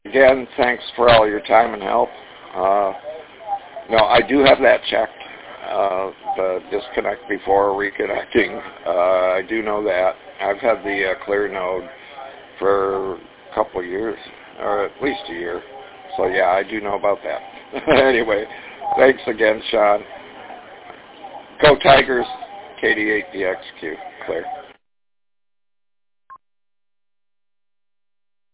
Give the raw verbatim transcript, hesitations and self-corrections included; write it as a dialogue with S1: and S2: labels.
S1: again, thanks for all your time and help. Uh, no, I do have that checked, uh, the disconnect before reconnecting. Uh, I do know that. I've had the uh, clear node for a couple of years, or at least a year. So yeah, I do know about that. Anyway, thanks again, Sean. Go Tigers, K D eight D X Q, clear.